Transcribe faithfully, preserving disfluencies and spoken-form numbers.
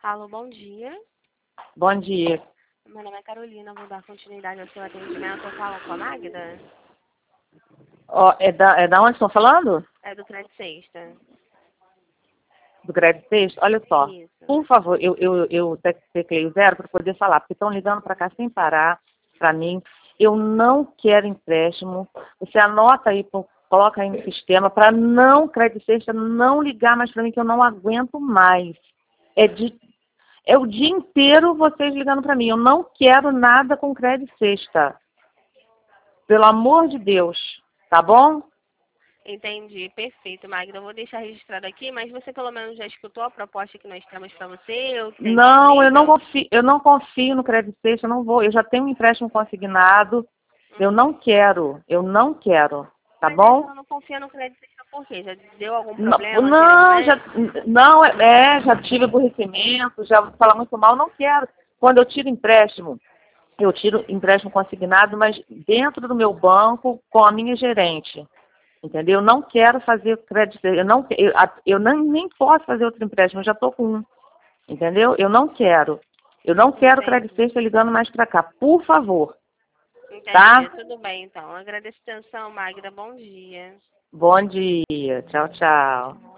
Alô, bom dia. Bom dia. Meu nome é Carolina, vou dar continuidade ao seu atendimento. Eu falo com a Magda? Ó, é, da, é da onde estão falando? É do Crédito Sexta. Do Crédito Texto? Olha só, Isso. por favor, eu, eu, eu te- teclei o zero para poder falar, porque estão ligando para cá sem parar, para mim. Eu não quero empréstimo. Você anota aí, pô, coloca aí no sistema, para não, Crédito Sexta, não ligar mais para mim, que eu não aguento mais. É, de, é o dia inteiro vocês ligando para mim. Eu não quero nada com Crédito Sexta. Pelo amor de Deus, tá bom? Entendi, perfeito, Magda. Eu vou deixar registrado aqui, mas você pelo menos já escutou a proposta que nós temos para você? Ou que tem Não, eu não disponível? confio, eu não confio no Crédito Sexta, eu não vou, eu já tenho um empréstimo consignado, eu Uhum. não quero, eu não quero, tá Mas a senhora bom? não confia no Crédito Sexta por quê? Já deu algum Não, problema não, já, anteriormente? não, é, é, já tive aborrecimento, já vou falar muito mal, não quero. Quando eu tiro empréstimo, eu tiro empréstimo consignado, mas dentro do meu banco com a minha gerente. Entendeu? Eu não quero fazer crédito, eu não, eu, eu nem, nem posso fazer outro empréstimo, eu já estou com um. Entendeu? Eu não quero. Eu não quero Crédito Entendi. Sexta ligando mais para cá. Por favor. Entendi. Tá? Tudo bem, então. Agradeço a atenção, Magda. Bom dia. Bom dia. Tchau, tchau.